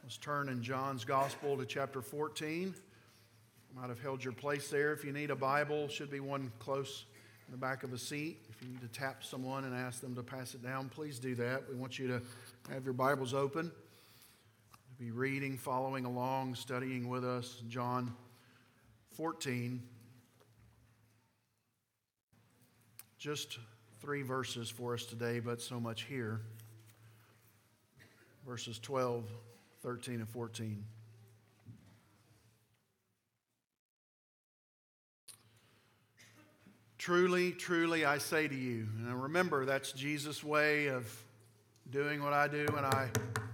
Let's turn in John's Gospel to chapter 14. You might have held your place there. If you need a Bible, should be one close in the back of the seat. If you need to tap someone and ask them to pass it down, please do that. We want you to have your Bibles open, to be reading, following along, studying with us. John 14. Just 3 verses for us today, but so much here. Verses 12, 13, and 14. Truly, truly, I say to you, and remember, that's Jesus' way of doing what I do, and I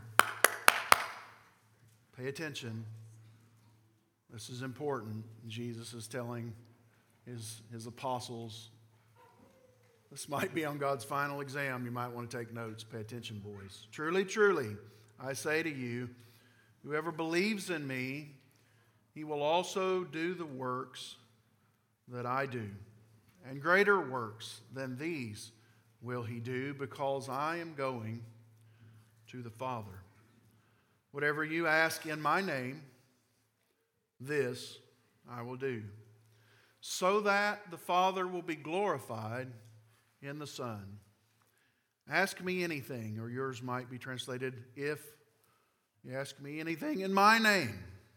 pay attention. This is important. Jesus is telling his apostles, this might be on God's final exam. You might want to take notes. Pay attention, boys. Truly, truly, I say to you, whoever believes in me, he will also do the works that I do. And greater works than these will he do, because I am going to the Father. Whatever you ask in my name, this I will do, so that the Father will be glorified in the Son. Ask me anything, or yours might be translated, if you ask me anything in my name,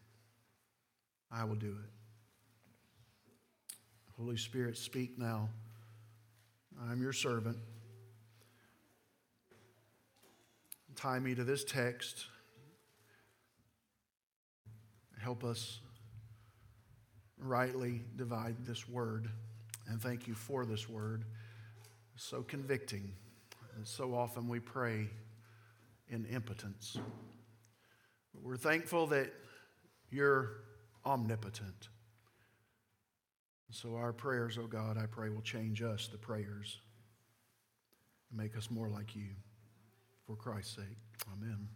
I will do it. Holy Spirit, speak now. I'm your servant. Tie me to this text. Help us rightly divide this word. And thank you for this word. It's so convicting. And so often we pray in impotence. But we're thankful that you're omnipotent. So our prayers, oh God, I pray will change us, the prayers, and make us more like you. For Christ's sake, amen.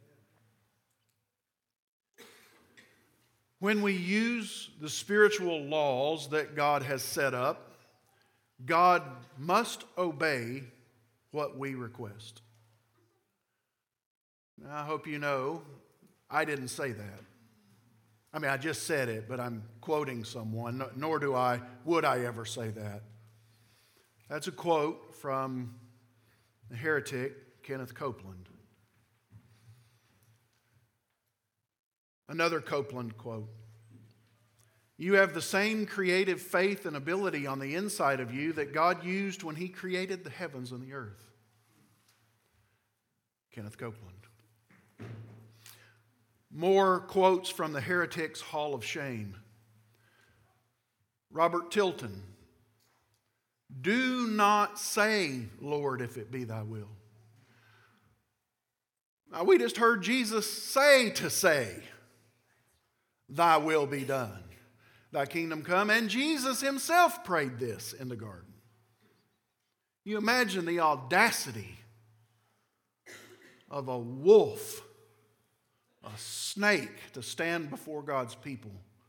When we use the spiritual laws that God has set up, God must obey what we request. Now, I hope you know, I didn't say that. I just said it, but I'm quoting someone, nor would I ever say that. That's a quote from the heretic Kenneth Copeland. Another Copeland quote. You have the same creative faith and ability on the inside of you that God used when He created the heavens and the earth. Kenneth Copeland. More quotes from the Heretic's Hall of Shame. Robert Tilton. Do not say, Lord, if it be thy will. Now, we just heard Jesus say, thy will be done. Thy kingdom come. And Jesus himself prayed this in the garden. You imagine the audacity of a wolf, a snake, to stand before God's people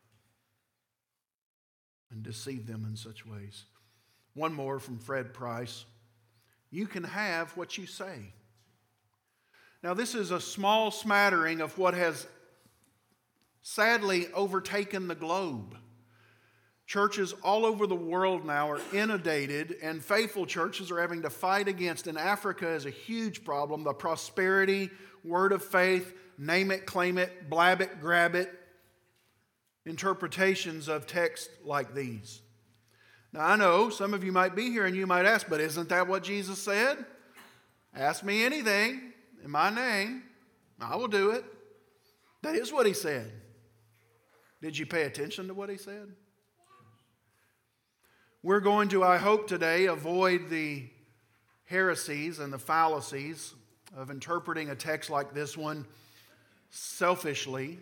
and deceive them in such ways. One more from Fred Price. You can have what you say. Now, this is a small smattering of what has sadly overtaken the globe. Churches all over the world now are inundated, and faithful churches are having to fight against. In Africa is a huge problem, the prosperity, word of faith, name it, claim it, blab it, grab it, interpretations of texts like these. Now, I know some of you might be here and you might ask, but isn't that what Jesus said? Ask me anything in my name, I will do it. That is what he said. Did you pay attention to what he said? We're going to, I hope today, avoid the heresies and the fallacies of interpreting a text like this one selfishly.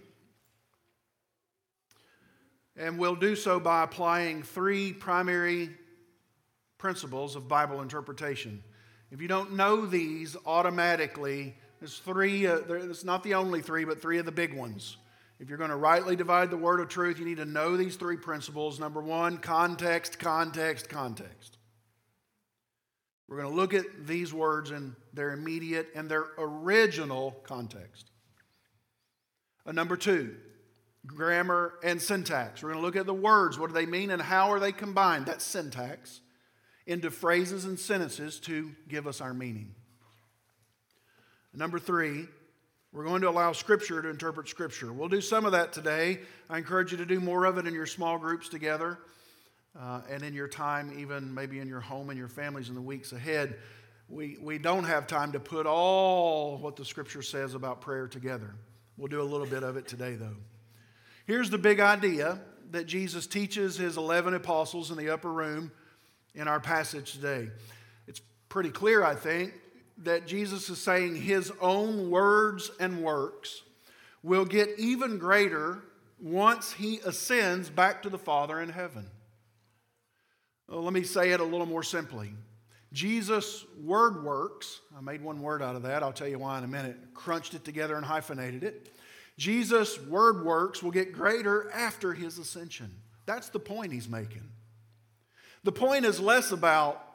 And we'll do so by applying 3 primary principles of Bible interpretation. If you don't know these automatically, there's 3, it's not the only 3, but 3 of the big ones. If you're going to rightly divide the word of truth, you need to know these 3 principles. Number 1, context, context, context. We're going to look at these words in their immediate and their original context. Number 2, grammar and syntax. We're going to look at the words. What do they mean and how are they combined? That's syntax into phrases and sentences to give us our meaning. Number 3, we're going to allow Scripture to interpret Scripture. We'll do some of that today. I encourage you to do more of it in your small groups together and in your time, even maybe in your home and your families in the weeks ahead. We don't have time to put all what the Scripture says about prayer together. We'll do a little bit of it today, though. Here's the big idea that Jesus teaches his 11 apostles in the upper room in our passage today. It's pretty clear, I think, that Jesus is saying his own words and works will get even greater once he ascends back to the Father in heaven. Well, let me say it a little more simply. Jesus' word works, I made one word out of that, I'll tell you why in a minute, crunched it together and hyphenated it. Jesus' word works will get greater after his ascension. That's the point he's making. The point is less about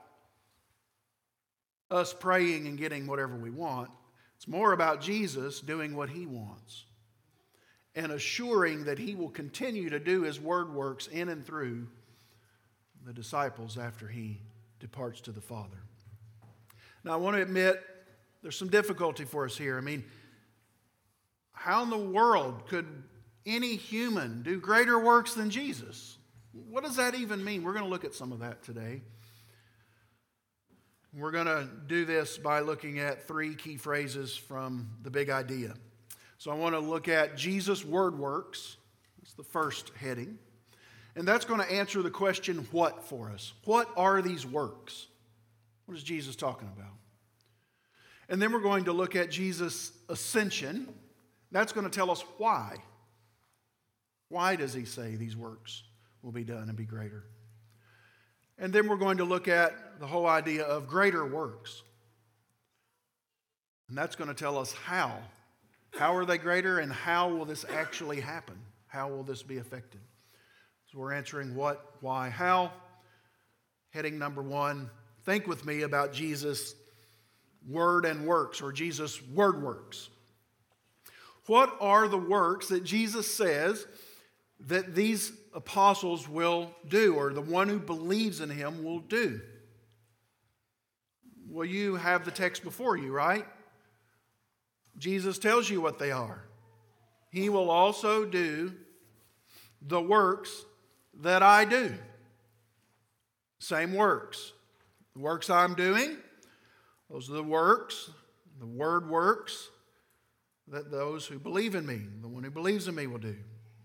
us praying and getting whatever we want. It's more about Jesus doing what he wants and assuring that he will continue to do his word works in and through the disciples after he departs to the Father. Now, I want to admit there's some difficulty for us here. I mean, how in the world could any human do greater works than Jesus? What does that even mean? We're going to look at some of that today. We're going to do this by looking at 3 key phrases from the big idea. So I want to look at Jesus' word works. That's the first heading. And that's going to answer the question, what for us? What are these works? What is Jesus talking about? And then we're going to look at Jesus' ascension. That's going to tell us why. Why does he say these works will be done and be greater? And then we're going to look at the whole idea of greater works. And that's going to tell us how. How are they greater and how will this actually happen? How will this be effected? So we're answering what, why, how. Heading number 1, think with me about Jesus' word and works, or Jesus' word works. What are the works that Jesus says that these apostles will do, or the one who believes in him will do? Well, you have the text before you, right? Jesus tells you what they are. He will also do the works that I do. Same works. The works I'm doing, those are the works, the word works, that those who believe in me, the one who believes in me will do.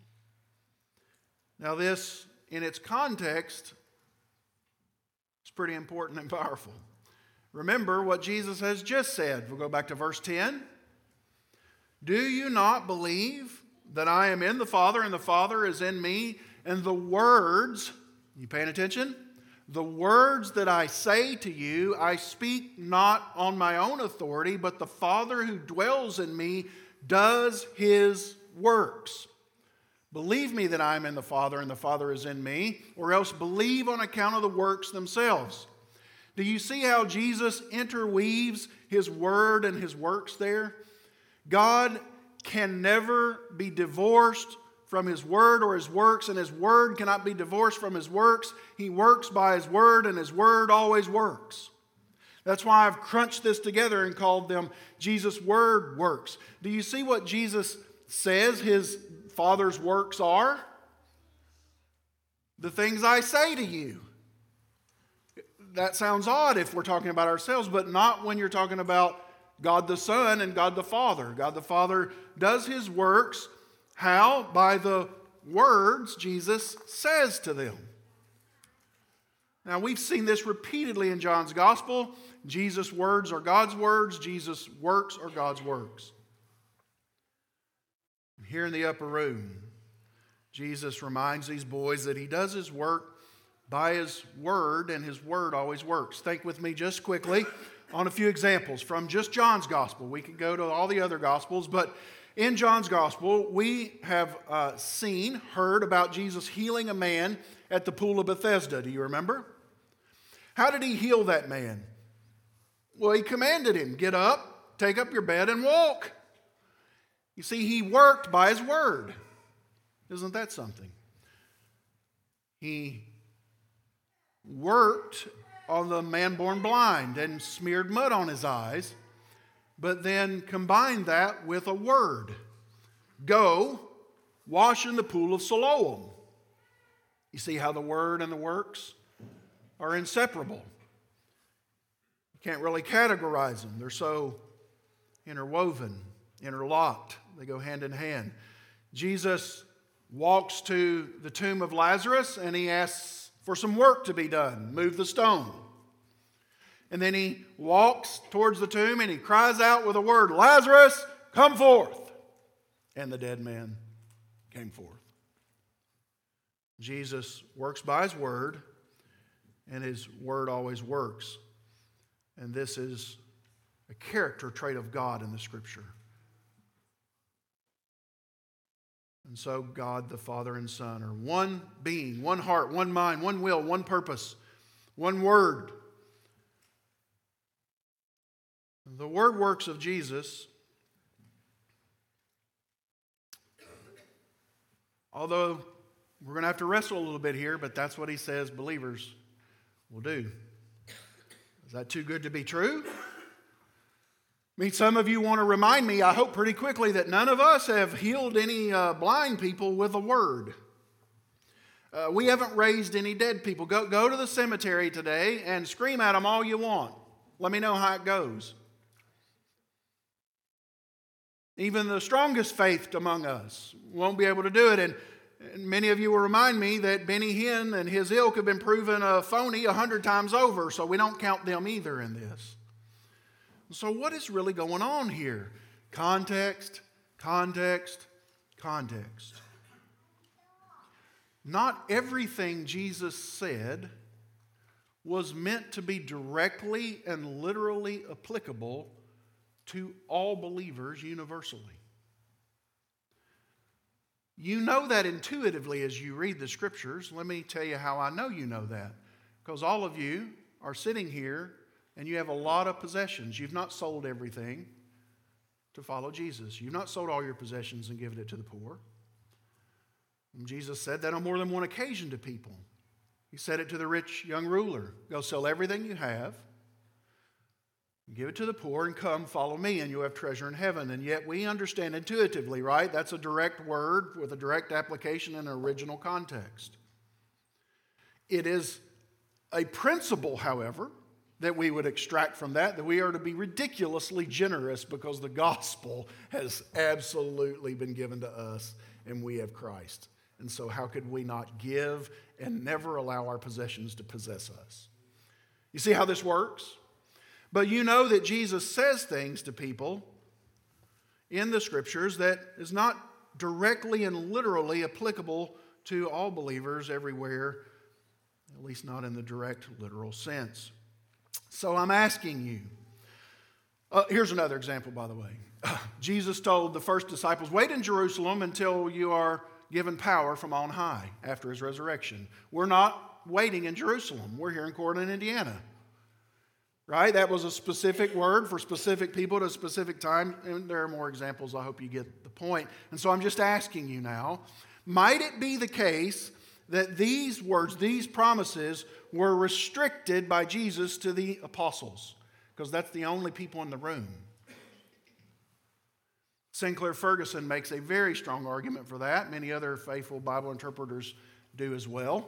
Now this, in its context, is pretty important and powerful. Remember what Jesus has just said. We'll go back to verse 10. Do you not believe that I am in the Father and the Father is in me? And the words, you paying attention? The words that I say to you, I speak not on my own authority, but the Father who dwells in me does his works. Believe me that I am in the Father and the Father is in me, or else believe on account of the works themselves. Do you see how Jesus interweaves his word and his works there? God can never be divorced from his word or his works, and his word cannot be divorced from his works. He works by his word, and his word always works. That's why I've crunched this together and called them Jesus' word works. Do you see what Jesus says his Father's works are? The things I say to you. That sounds odd if we're talking about ourselves, but not when you're talking about God the Son and God the Father. God the Father does his works. How? By the words Jesus says to them. Now, we've seen this repeatedly in John's Gospel. Jesus' words are God's words. Jesus' works are God's works. Here in the upper room, Jesus reminds these boys that he does his work by his word, and his word always works. Think with me just quickly on a few examples from just John's Gospel. We could go to all the other Gospels, but in John's Gospel, we have heard about Jesus healing a man at the pool of Bethesda. Do you remember? How did he heal that man? Well, he commanded him, get up, take up your bed, and walk. You see, he worked by his word. Isn't that something? He worked on the man born blind and smeared mud on his eyes, but then combined that with a word. Go, wash in the pool of Siloam. You see how the word and the works are inseparable. You can't really categorize them. They're so interwoven, interlocked. They go hand in hand. Jesus walks to the tomb of Lazarus and he asks for some work to be done. Move the stone. And then he walks towards the tomb and he cries out with a word, Lazarus, come forth. And the dead man came forth. Jesus works by his word, and his word always works. And this is a character trait of God in the Scripture. And so God, the Father and Son are one being, one heart, one mind, one will, one purpose, one word. The word works of Jesus, although we're going to have to wrestle a little bit here, but that's what he says believers will do. Is that too good to be true? I mean, some of you want to remind me, I hope pretty quickly, that none of us have healed any blind people with a word. We haven't raised any dead people. Go to the cemetery today and scream at them all you want. Let me know how it goes. Even the strongest faith among us won't be able to do it. And many of you will remind me that Benny Hinn and his ilk have been proven a phony 100 times over, so we don't count them either in this. So what is really going on here? Context, context, context. Not everything Jesus said was meant to be directly and literally applicable to all believers universally. You know that intuitively as you read the Scriptures. Let me tell you how I know you know that. Because all of you are sitting here and you have a lot of possessions. You've not sold everything to follow Jesus. You've not sold all your possessions and given it to the poor. And Jesus said that on more than one occasion to people. He said it to the rich young ruler. Go sell everything you have, give it to the poor, and come follow me, and you'll have treasure in heaven. And yet we understand intuitively, right? That's a direct word with a direct application in an original context. It is a principle, however, that we would extract from that we are to be ridiculously generous because the gospel has absolutely been given to us and we have Christ. And so how could we not give and never allow our possessions to possess us? You see how this works? But you know that Jesus says things to people in the Scriptures that is not directly and literally applicable to all believers everywhere, at least not in the direct literal sense. So I'm asking you, here's another example, by the way. Jesus told the first disciples, wait in Jerusalem until you are given power from on high after his resurrection. We're not waiting in Jerusalem. We're here in Corydon, Indiana. Right? That was a specific word for specific people at a specific time. And there are more examples. I hope you get the point. And so I'm just asking you now, might it be the case that these words, these promises, were restricted by Jesus to the apostles? Because that's the only people in the room. Sinclair Ferguson makes a very strong argument for that. Many other faithful Bible interpreters do as well.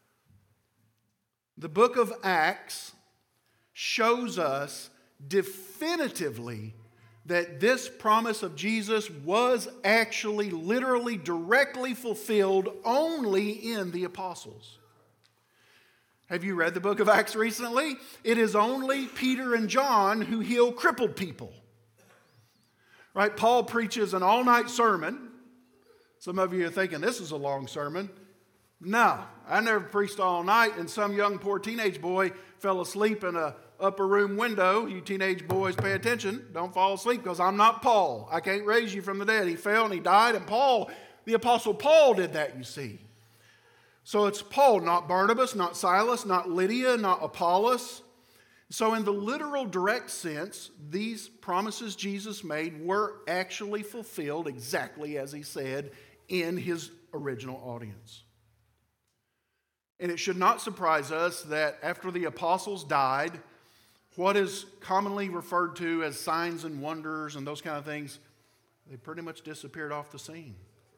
The book of Acts shows us definitively that this promise of Jesus was actually, literally, directly fulfilled only in the apostles. Have you read the book of Acts recently? It is only Peter and John who heal crippled people. Right? Paul preaches an all-night sermon. Some of you are thinking, this is a long sermon. No, I never preached all night, and some young poor teenage boy fell asleep in a upper room window. You teenage boys, pay attention. Don't fall asleep, because I'm not Paul. I can't raise you from the dead. He fell and he died, and Paul, the Apostle Paul, did that, you see. So it's Paul, not Barnabas, not Silas, not Lydia, not Apollos. So in the literal direct sense, these promises Jesus made were actually fulfilled exactly as he said in his original audience. And it should not surprise us that after the apostles died, what is commonly referred to as signs and wonders and those kind of things, they pretty much disappeared off the scene.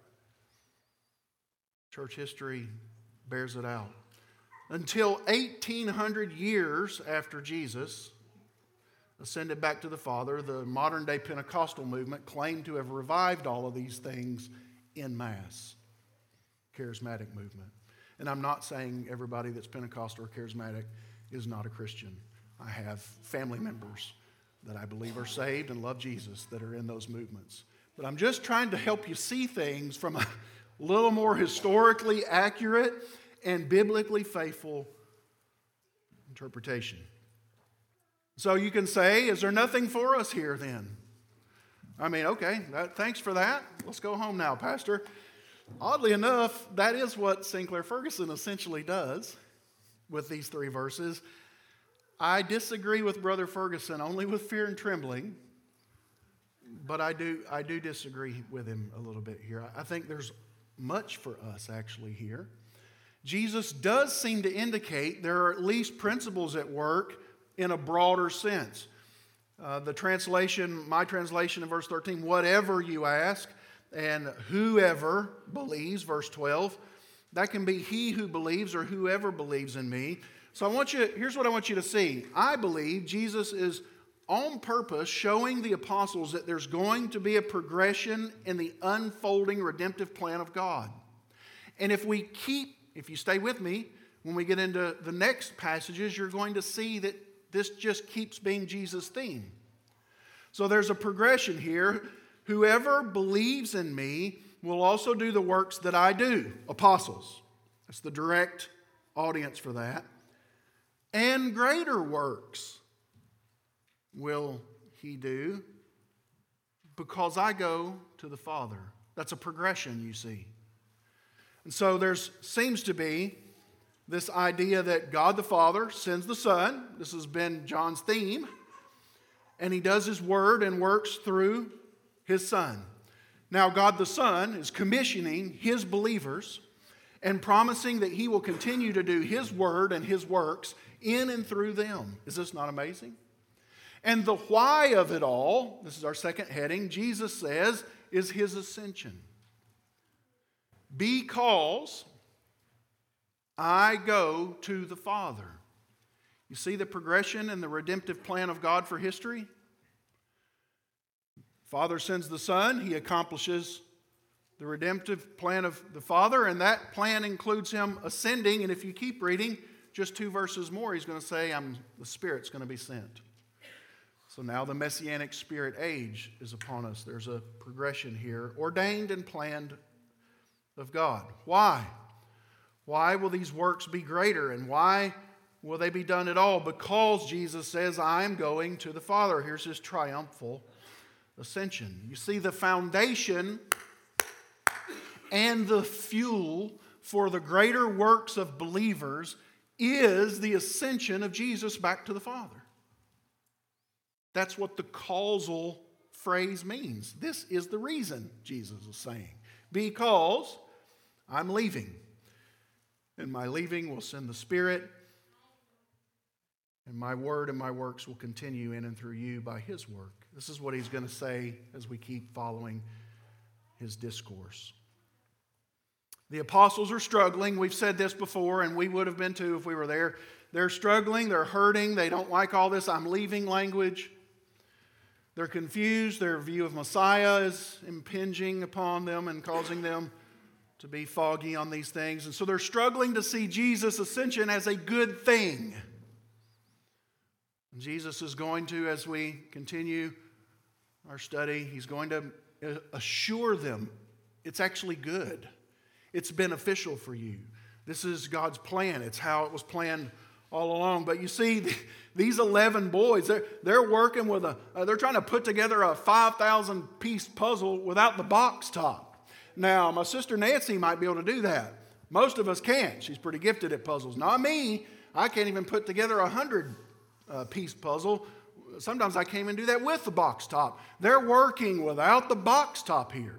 Church history bears it out. Until 1,800 years after Jesus ascended back to the Father, the modern-day Pentecostal movement claimed to have revived all of these things en masse. Charismatic movement. And I'm not saying everybody that's Pentecostal or charismatic is not a Christian. I have family members that I believe are saved and love Jesus that are in those movements. But I'm just trying to help you see things from a little more historically accurate and biblically faithful interpretation. So you can say, is there nothing for us here then? I mean, okay, thanks for that. Let's go home now, Pastor. Oddly enough, that is what Sinclair Ferguson essentially does with these three verses. I disagree with Brother Ferguson only with fear and trembling, but I do disagree with him a little bit here. I think there's much for us actually here. Jesus does seem to indicate there are at least principles at work in a broader sense. The translation, my translation in verse 13, whatever you ask, and whoever believes, verse 12, that can be he who believes or whoever believes in me. So here's what I want you to see. I believe Jesus is on purpose showing the apostles that there's going to be a progression in the unfolding redemptive plan of God. And if you stay with me, when we get into the next passages, you're going to see that this just keeps being Jesus' theme. So there's a progression here. Whoever believes in me will also do the works that I do. Apostles. That's the direct audience for that. And greater works will he do because I go to the Father. That's a progression, you see. And so there seems to be this idea that God the Father sends the Son. This has been John's theme. And he does his word and works through his Son. Now God the Son is commissioning his believers and promising that he will continue to do his word and his works in and through them. Is this not amazing? And the why of it all, this is our second heading, Jesus says, is his ascension. Because I go to the Father. You see the progression and the redemptive plan of God for history? Father sends the Son, he accomplishes the redemptive plan of the Father, and that plan includes him ascending. And if you keep reading, just 2 verses more, he's going to say, the Spirit's going to be sent. So now the Messianic Spirit age is upon us. There's a progression here, ordained and planned of God. Why? Why will these works be greater, and why will they be done at all? Because Jesus says, I am going to the Father. Here's his triumphal ascension. You see, the foundation and the fuel for the greater works of believers is the ascension of Jesus back to the Father. That's what the causal phrase means. This is the reason Jesus is saying. Because I'm leaving. And my leaving will send the Spirit. And my word and my works will continue in and through you by his work. This is what he's going to say as we keep following his discourse. The apostles are struggling. We've said this before, and we would have been too if we were there. They're struggling. They're hurting. They don't like all this I'm leaving language. They're confused. Their view of Messiah is impinging upon them and causing them to be foggy on these things. And so they're struggling to see Jesus' ascension as a good thing. And Jesus is going to, as we continue our study, he's going to assure them it's actually good. It's beneficial for you. This is God's plan. It's how it was planned all along. But you see, these 11 boys, they're working with they're trying to put together a 5,000-piece puzzle without the box top. Now, my sister Nancy might be able to do that. Most of us can't. She's pretty gifted at puzzles. Not me. I can't even put together a 100 piece puzzle. Sometimes I came and do that with the box top. They're working without the box top here.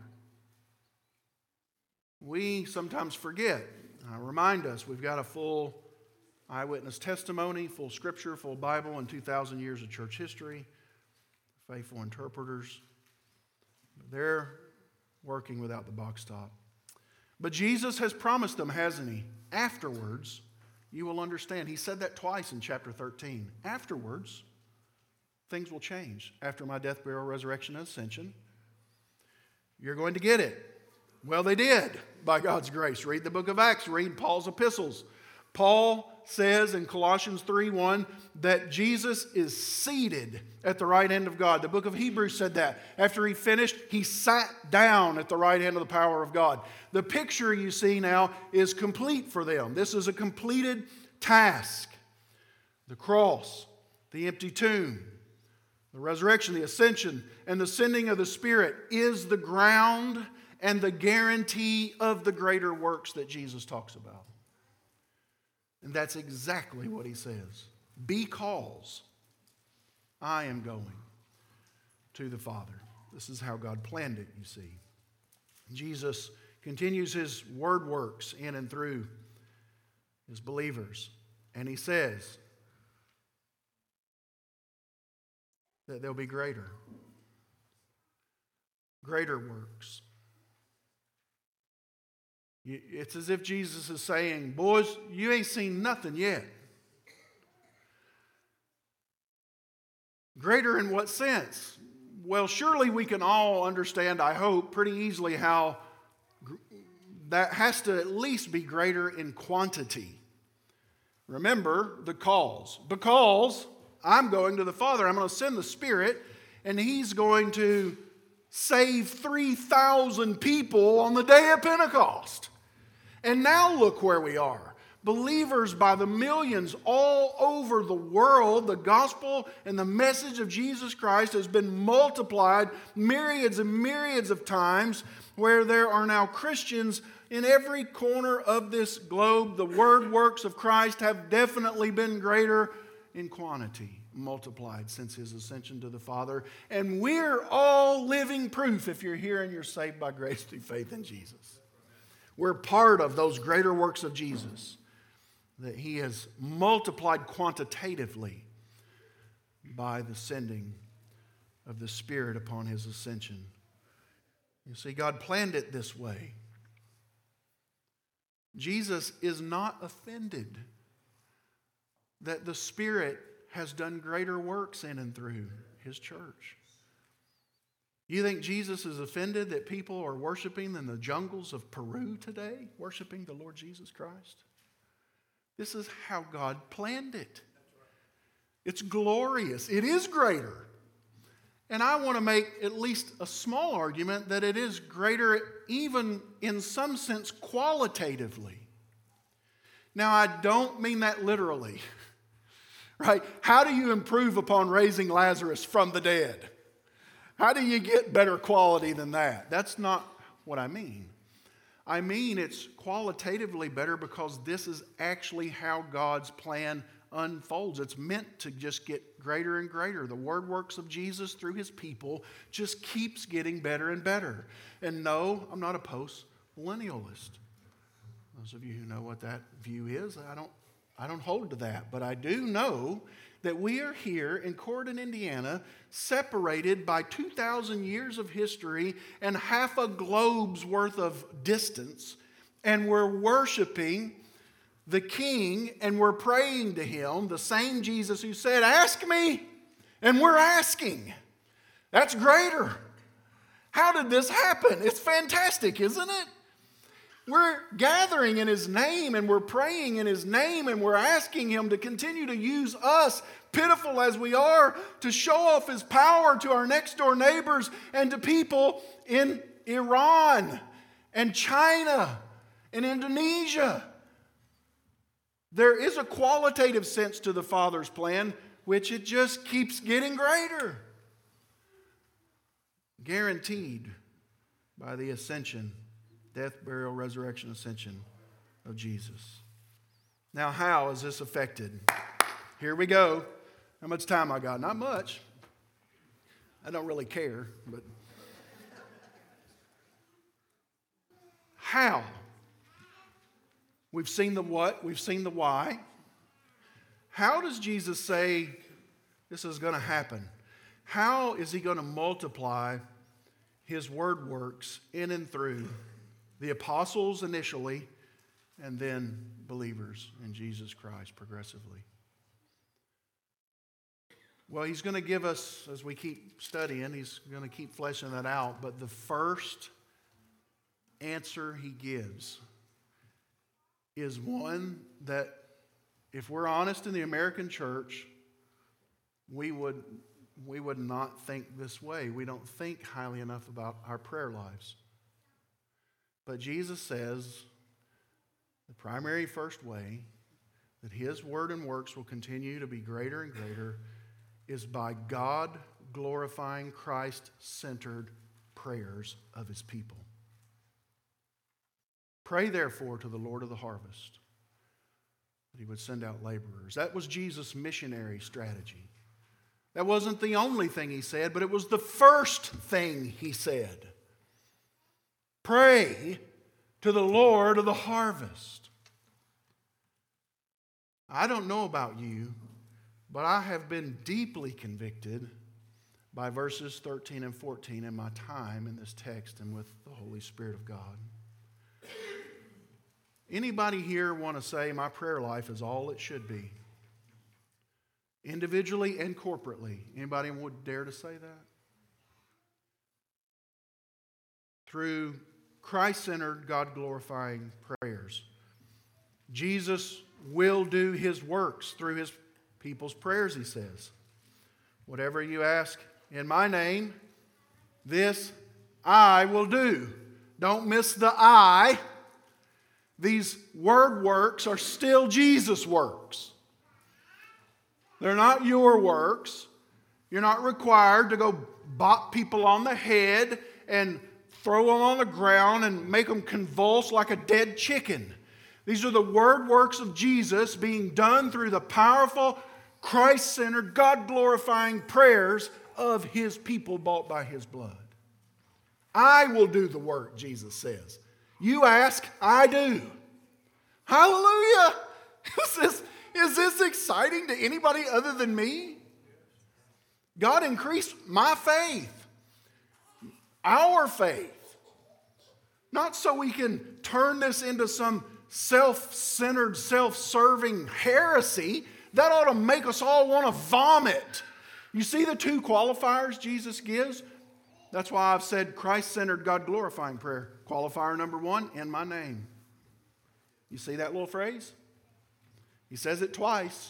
We sometimes forget. Remind us, we've got a full eyewitness testimony, full scripture, full Bible, and 2,000 years of church history, faithful interpreters. They're working without the box top. But Jesus has promised them, hasn't he? Afterwards, you will understand. He said that twice in chapter 13. Afterwards, things will change. After my death, burial, resurrection, and ascension, you're going to get it. Well, they did, by God's grace. Read the book of Acts. Read Paul's epistles. Paul says in Colossians 3:1 that Jesus is seated at the right hand of God. The book of Hebrews said that. After he finished, he sat down at the right hand of the power of God. The picture you see now is complete for them. This is a completed task. The cross, the empty tomb, the resurrection, the ascension, and the sending of the Spirit is the ground and the guarantee of the greater works that Jesus talks about. And that's exactly what he says. Because I am going to the Father. This is how God planned it, you see. Jesus continues his word works in and through his believers. And he says that there'll be greater works. It's as if Jesus is saying, boys, you ain't seen nothing yet. Greater in what sense? Well, surely we can all understand, I hope, pretty easily how that has to at least be greater in quantity. Remember the cause. Because I'm going to the Father, I'm going to send the Spirit, and He's going to save 3,000 people on the day of Pentecost. And now look where we are. Believers by the millions all over the world, the gospel and the message of Jesus Christ has been multiplied myriads and myriads of times, where there are now Christians in every corner of this globe. The word works of Christ have definitely been greater in quantity, multiplied since his ascension to the Father. And we're all living proof, if you're here and you're saved by grace through faith in Jesus. We're part of those greater works of Jesus that he has multiplied quantitatively by the sending of the Spirit upon his ascension. You see, God planned it this way. Jesus is not offended that the Spirit has done greater works in and through his church. You think Jesus is offended that people are worshiping in the jungles of Peru today, worshiping the Lord Jesus Christ? This is how God planned it. It's glorious. It is greater. And I want to make at least a small argument that it is greater even in some sense qualitatively. Now, I don't mean that literally. Right? How do you improve upon raising Lazarus from the dead? How do you get better quality than that? That's not what I mean. I mean it's qualitatively better because this is actually how God's plan unfolds. It's meant to just get greater and greater. The word works of Jesus through his people just keeps getting better and better. And no, I'm not a post-millennialist. Those of you who know what that view is, I don't hold to that. But I do know that we are here in Corydon, Indiana, separated by 2,000 years of history and half a globe's worth of distance, and we're worshiping the King, and we're praying to him, the same Jesus who said, ask me, and we're asking. That's greater. How did this happen? It's fantastic, isn't it? We're gathering in his name, and we're praying in his name, and we're asking him to continue to use us, pitiful as we are, to show off his power to our next door neighbors and to people in Iran and China and Indonesia. There is a qualitative sense to the Father's plan, which it just keeps getting greater. Guaranteed by the ascension, death, burial, resurrection, ascension of Jesus. Now, how is this affected? Here we go. How much time I got? Not much. I don't really care, but how? We've seen the what, we've seen the why. How does Jesus say this is going to happen? How is he going to multiply his word works in and through the apostles initially and then believers in Jesus Christ progressively? Well, he's going to give us, as we keep studying, he's going to keep fleshing that out. But the first answer he gives is one that, if we're honest in the American church, we would not think this way. We don't think highly enough about our prayer lives. But Jesus says the primary first way that his word and works will continue to be greater and greater is by God glorifying Christ-centered prayers of his people. Pray therefore to the Lord of the harvest that he would send out laborers. That was Jesus' missionary strategy. That wasn't the only thing he said, but it was the first thing he said. Pray to the Lord of the harvest. I don't know about you, but I have been deeply convicted by verses 13 and 14 in my time in this text and with the Holy Spirit of God. Anybody here want to say my prayer life is all it should be? Individually and corporately. Anybody would dare to say that? Through Christ-centered, God-glorifying prayers, Jesus will do his works through his people's prayers, he says. Whatever you ask in my name, this I will do. Don't miss the I. These word works are still Jesus' works. They're not your works. You're not required to go bop people on the head and throw them on the ground and make them convulse like a dead chicken. These are the word works of Jesus being done through the powerful, Christ-centered, God-glorifying prayers of his people bought by his blood. I will do the work, Jesus says. You ask, I do. Hallelujah! Is this exciting to anybody other than me? God increased my faith, our faith. Not so we can turn this into some self-centered, self-serving heresy. That ought to make us all want to vomit. You see the two qualifiers Jesus gives? That's why I've said Christ-centered, God-glorifying prayer. Qualifier number one, in my name. You see that little phrase? He says it twice.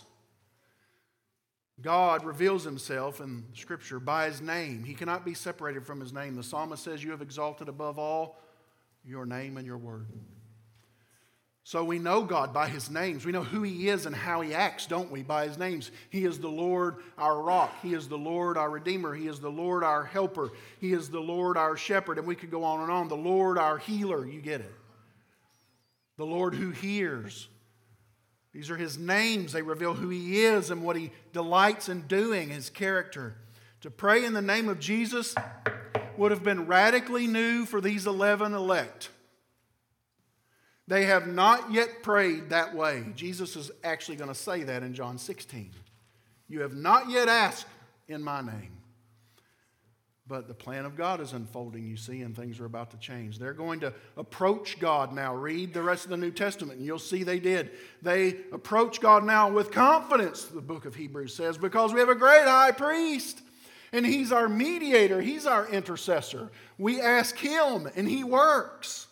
God reveals himself in Scripture by his name. He cannot be separated from his name. The psalmist says, you have exalted above all your name and your word. So we know God by his names. We know who he is and how he acts, don't we? By his names. He is the Lord our rock. He is the Lord our redeemer. He is the Lord our helper. He is the Lord our shepherd. And we could go on and on. The Lord our healer. You get it. The Lord who hears. These are his names. They reveal who he is and what he delights in doing, his character. To pray in the name of Jesus would have been radically new for these 11 elect. They have not yet prayed that way. Jesus is actually going to say that in John 16. You have not yet asked in my name. But the plan of God is unfolding, you see, and things are about to change. They're going to approach God now. Read the rest of the New Testament, and you'll see they did. They approach God now with confidence, the book of Hebrews says, because we have a great high priest, and he's our mediator. He's our intercessor. We ask him, and he works.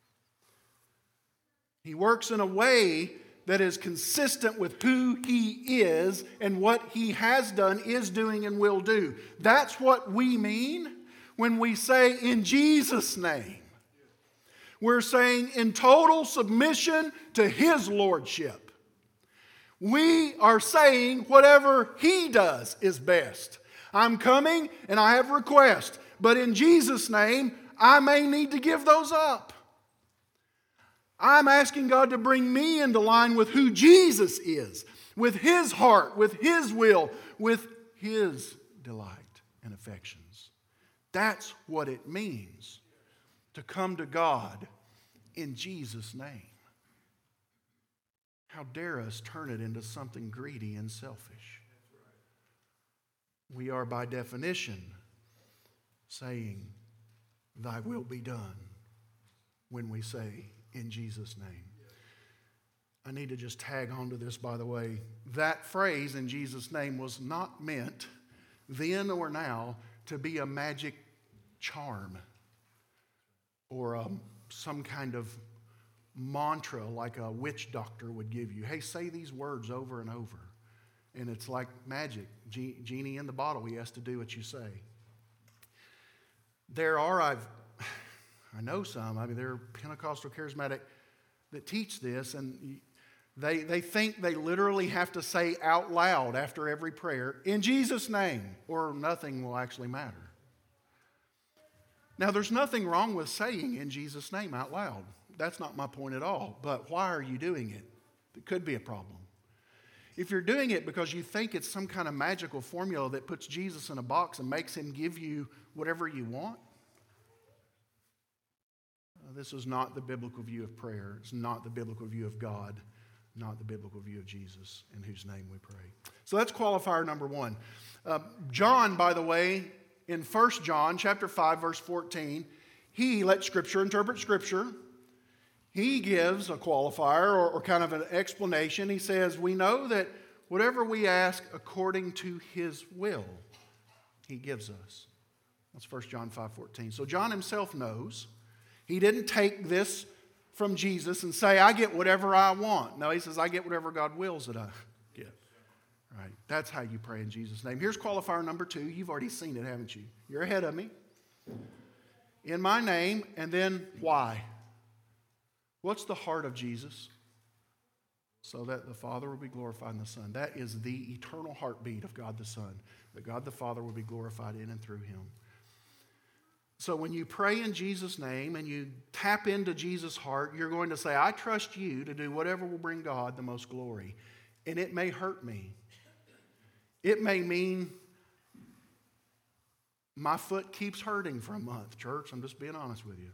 He works in a way that is consistent with who he is and what he has done, is doing, and will do. That's what we mean when we say in Jesus' name. We're saying in total submission to his lordship. We are saying whatever he does is best. I'm coming and I have requests, but in Jesus' name, I may need to give those up. I'm asking God to bring me into line with who Jesus is. with His heart, with His will, with His delight and affections. That's what it means to come to God in Jesus' name. How dare us turn it into something greedy and selfish? We are by definition saying, Thy will be done, when we say, in Jesus' name. I need to just tag on to this, by the way. That phrase, in Jesus' name, was not meant then or now to be a magic charm or some kind of mantra like a witch doctor would give you. Hey, say these words over and over. And it's like magic. Genie in the bottle. He has to do what you say. There are, I know some. There are Pentecostal charismatic that teach this, and they think they literally have to say out loud after every prayer, in Jesus' name, or nothing will actually matter. Now, there's nothing wrong with saying in Jesus' name out loud. That's not my point at all. But why are you doing it? It could be a problem. If you're doing it because you think it's some kind of magical formula that puts Jesus in a box and makes Him give you whatever you want, this is not the biblical view of prayer. It's not the biblical view of God, not the biblical view of Jesus, in whose name we pray. So that's qualifier number one. John, by the way, in 1 John chapter 5, verse 14, he let Scripture interpret Scripture. He gives a qualifier or kind of an explanation. He says, we know that whatever we ask according to His will, He gives us. That's 1 John 5:14. So John himself knows. He didn't take this from Jesus and say, I get whatever I want. No, he says, I get whatever God wills that I get. Right? That's how you pray in Jesus' name. Here's qualifier number 2. You've already seen it, haven't you? You're ahead of me. In my name, and then why? What's the heart of Jesus? So that the Father will be glorified in the Son. That is the eternal heartbeat of God the Son, that God the Father will be glorified in and through Him. So when you pray in Jesus' name and you tap into Jesus' heart, you're going to say, I trust you to do whatever will bring God the most glory. And it may hurt me. It may mean my foot keeps hurting for a month. Church, I'm just being honest with you.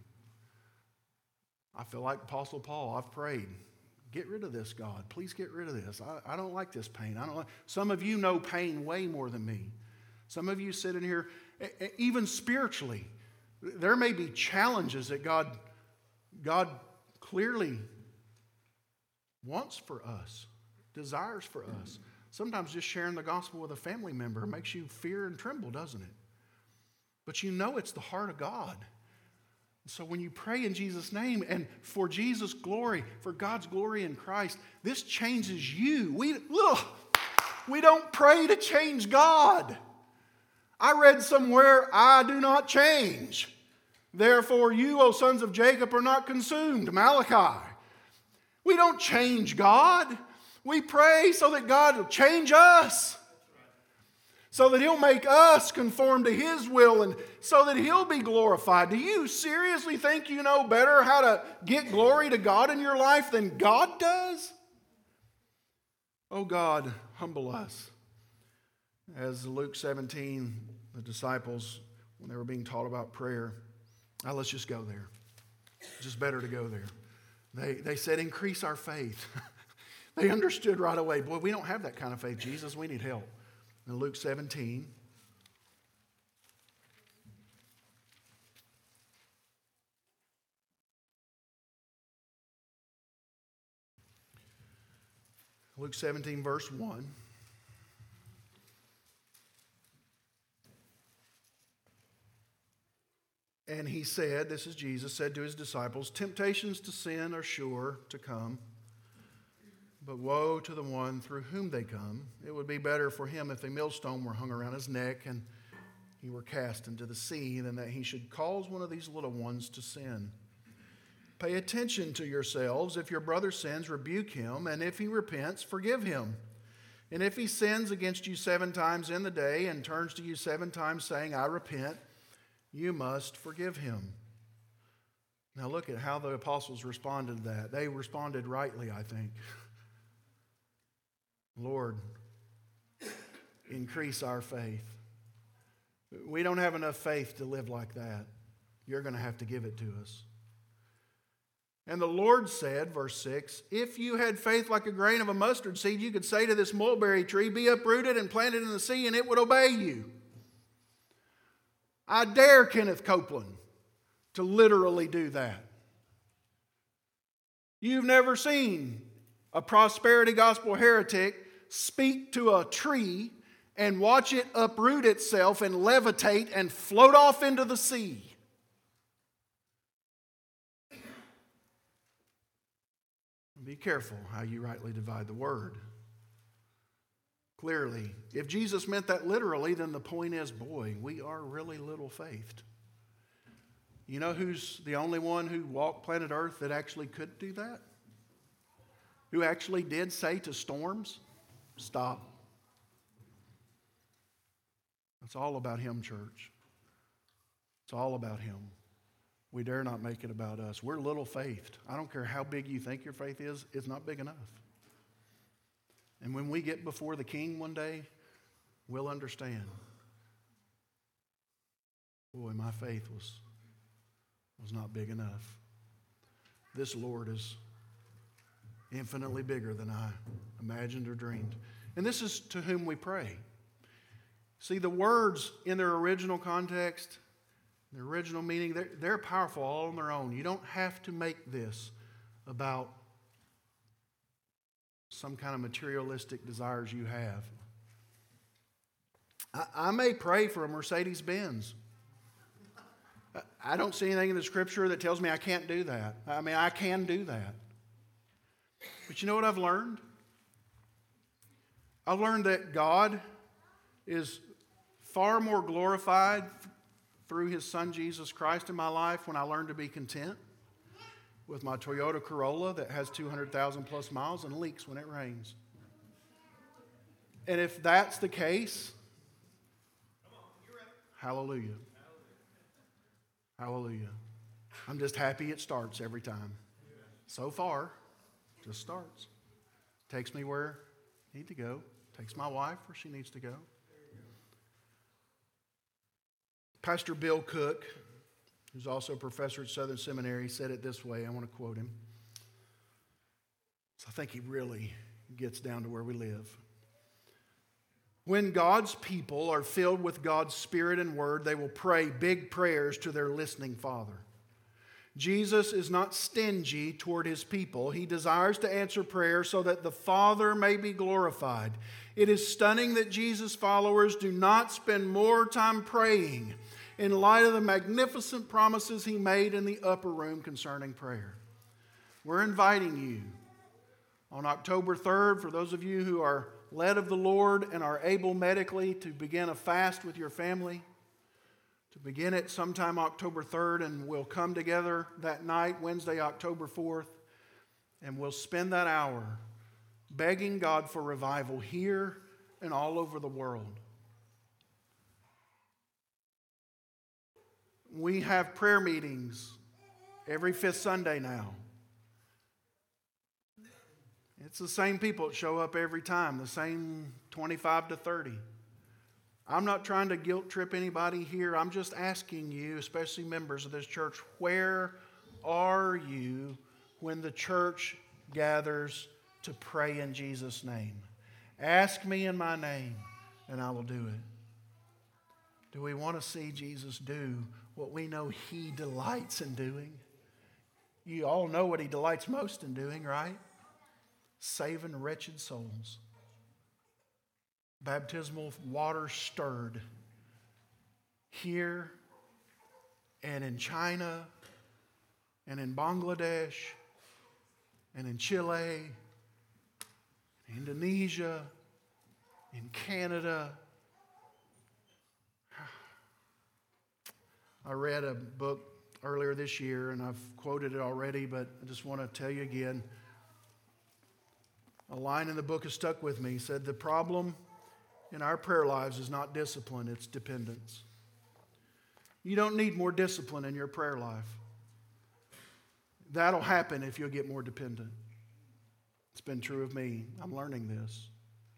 I feel like Apostle Paul. I've prayed. Get rid of this, God. Please get rid of this. I don't like this pain. Some of you know pain way more than me. Some of you sit in here, even spiritually. There may be challenges that God clearly wants for us, desires for us. Sometimes just sharing the gospel with a family member makes you fear and tremble, doesn't it? But you know it's the heart of God. So when you pray in Jesus' name and for Jesus' glory, for God's glory in Christ, this changes you. We don't pray to change God. I read somewhere, I do not change. Therefore you, O sons of Jacob, are not consumed. Malachi. We don't change God. We pray so that God will change us. So that He'll make us conform to His will and so that He'll be glorified. Do you seriously think you know better how to get glory to God in your life than God does? Oh God, humble us. As Luke 17, the disciples, when they were being taught about prayer, let's just go there. It's just better to go there. They said, increase our faith. They understood right away, boy, we don't have that kind of faith, Jesus. We need help. In Luke 17, Luke 17, verse 1. And He said, this is Jesus, said to His disciples, temptations to sin are sure to come, but woe to the one through whom they come. It would be better for him if a millstone were hung around his neck and he were cast into the sea than that he should cause one of these little ones to sin. Pay attention to yourselves. If your brother sins, rebuke him, and if he repents, forgive him. And if he sins against you 7 times in the day and turns to you 7 times saying, I repent, you must forgive him. Now look at how the apostles responded to that. They responded rightly, I think. Lord, increase our faith. We don't have enough faith to live like that. You're going to have to give it to us. And the Lord said, verse 6, if you had faith like a grain of a mustard seed, you could say to this mulberry tree, be uprooted and planted in the sea, and it would obey you. I dare Kenneth Copeland to literally do that. You've never seen a prosperity gospel heretic speak to a tree and watch it uproot itself and levitate and float off into the sea. Be careful how you rightly divide the word. Clearly, if Jesus meant that literally, then the point is, boy, we are really little-faithed. You know who's the only one who walked planet Earth that actually could do that? Who actually did say to storms, stop. It's all about Him, church. It's all about Him. We dare not make it about us. We're little-faithed. I don't care how big you think your faith is, it's not big enough. And when we get before the King one day, we'll understand. Boy, my faith was not big enough. This Lord is infinitely bigger than I imagined or dreamed. And this is to whom we pray. See, the words in their original context, the original meaning, they're powerful all on their own. You don't have to make this about some kind of materialistic desires you have. I may pray for a Mercedes-Benz. I don't see anything in the Scripture that tells me I can't do that. I mean, I can do that. But you know what I've learned? I've learned that God is far more glorified through His Son Jesus Christ in my life when I learn to be content with my Toyota Corolla that has 200,000 plus miles and leaks when it rains. And if that's the case, hallelujah. Hallelujah. I'm just happy it starts every time. So far, just starts. Takes me where I need to go. Takes my wife where she needs to go. Pastor Bill Cook, who's also a professor at Southern Seminary, said it this way. I want to quote him. So I think he really gets down to where we live. When God's people are filled with God's Spirit and Word, they will pray big prayers to their listening Father. Jesus is not stingy toward His people. He desires to answer prayer so that the Father may be glorified. It is stunning that Jesus' followers do not spend more time praying in light of the magnificent promises He made in the upper room concerning prayer. We're inviting you on October 3rd, for those of you who are led of the Lord and are able medically to begin a fast with your family, to begin it sometime October 3rd, and we'll come together that night, Wednesday, October 4th, and we'll spend that hour begging God for revival here and all over the world. We have prayer meetings every fifth Sunday now. It's the same people that show up every time, the same 25 to 30. I'm not trying to guilt trip anybody here. I'm just asking you, especially members of this church, where are you when the church gathers to pray in Jesus' name? Ask me in my name, and I will do it. Do we want to see Jesus do what we know He delights in doing? You all know what He delights most in doing, right? Saving wretched souls. Baptismal water stirred here and in China and in Bangladesh and in Chile, Indonesia, in Canada. I read a book earlier this year, and I've quoted it already, but I just want to tell you again. A line in the book has stuck with me. He said, the problem in our prayer lives is not discipline, it's dependence. You don't need more discipline in your prayer life. That'll happen if you'll get more dependent. It's been true of me. I'm learning this.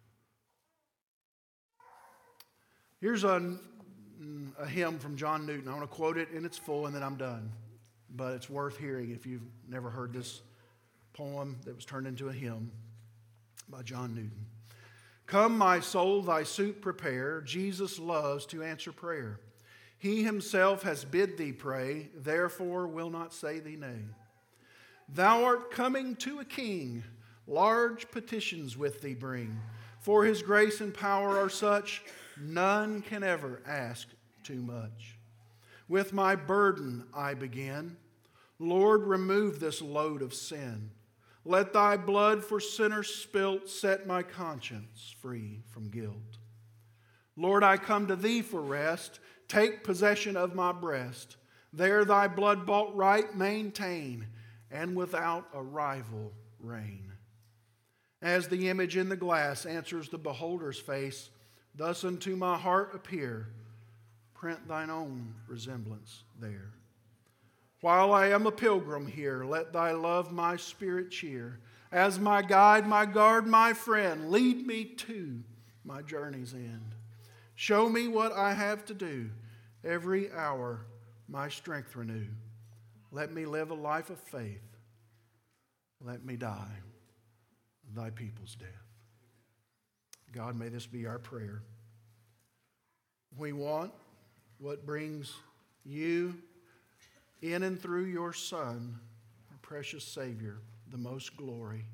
Here's a hymn from John Newton. I want to quote it in its full and then I'm done. But it's worth hearing if you've never heard this poem that was turned into a hymn by John Newton. Come, my soul, thy suit prepare. Jesus loves to answer prayer. He himself has bid thee pray, therefore will not say thee nay. Thou art coming to a king, large petitions with thee bring. For his grace and power are such, none can ever ask too much. With my burden I begin. Lord, remove this load of sin. Let thy blood for sinners spilt set my conscience free from guilt. Lord, I come to thee for rest. Take possession of my breast. There thy blood-bought right maintain, and without a rival reign. As the image in the glass answers the beholder's face, thus unto my heart appear. Print thine own resemblance there. While I am a pilgrim here, let thy love my spirit cheer. As my guide, my guard, my friend, lead me to my journey's end. Show me what I have to do. Every hour my strength renew. Let me live a life of faith. Let me die thy people's death. God, may this be our prayer. We want what brings you in and through your Son, our precious Savior, the most glory.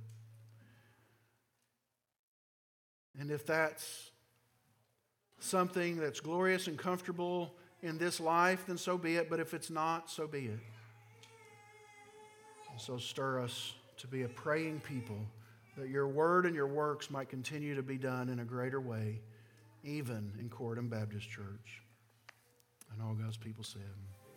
And if that's something that's glorious and comfortable in this life, then so be it. But if it's not, so be it. And so stir us to be a praying people, that your word and your works might continue to be done in a greater way, even in Corydon Baptist Church. And all God's people said.